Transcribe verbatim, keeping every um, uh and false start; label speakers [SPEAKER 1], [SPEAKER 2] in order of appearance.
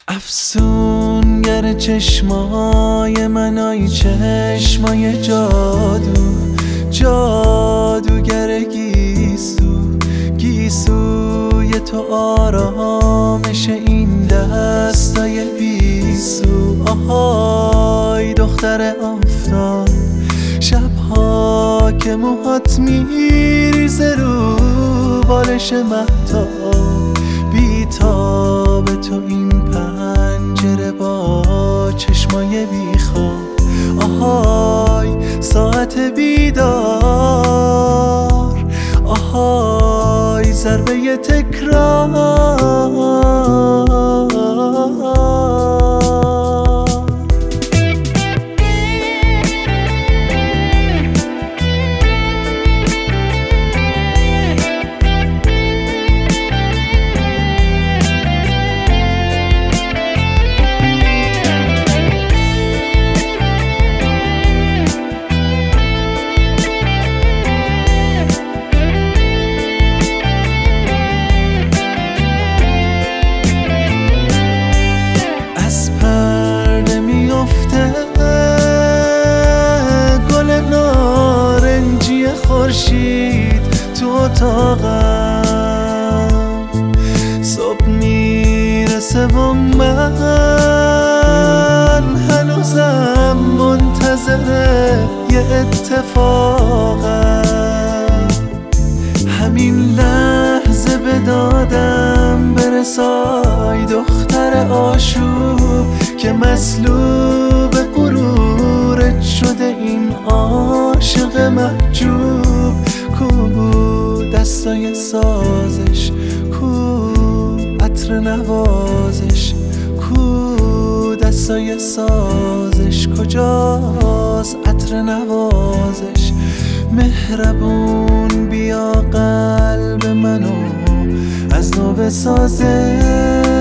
[SPEAKER 1] افسونگر چشمای من، آی چشمای جادو، جادوگر گیسو، گیسوی تو آرامش این دستای بیسو. آهای دختر آفتاب، شبها که موهات میریزه رو بالش مهتاب، بیتاب تو این پنجره با چشمای بیخواب. آهای ساعت بیدار، آهای ضربه تکرار. خورشید تو اتاقم، صبح میرسه و من هنوزم منتظر یه اتفاقم. همین لحظه به دادم برسای دختر آشوب، که مسلوب غرورت شده این عاشق محجوب. کو دستای سازش، کو عطر نوازش، کو دستای سازش، کجاست عطر نوازش؟ مهربون بیا قلب منو از نو بسازش.